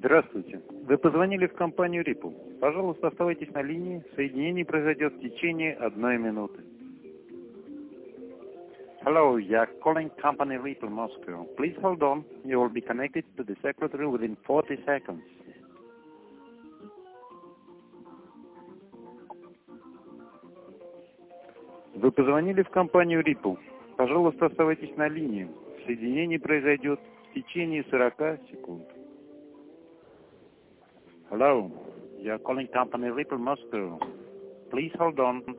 Здравствуйте. Вы позвонили в компанию Ripple. Пожалуйста, оставайтесь на линии. Соединение произойдет в течение 1 минуты. Hello, you are calling company Ripple Moscow. Please hold on. You will be connected to the secretary within 40 seconds. Вы позвонили в компанию Ripple. Пожалуйста, оставайтесь на линии. Соединение произойдет в течение 40 секунд. Hello, you are calling company Ripple Moscow. Please hold on.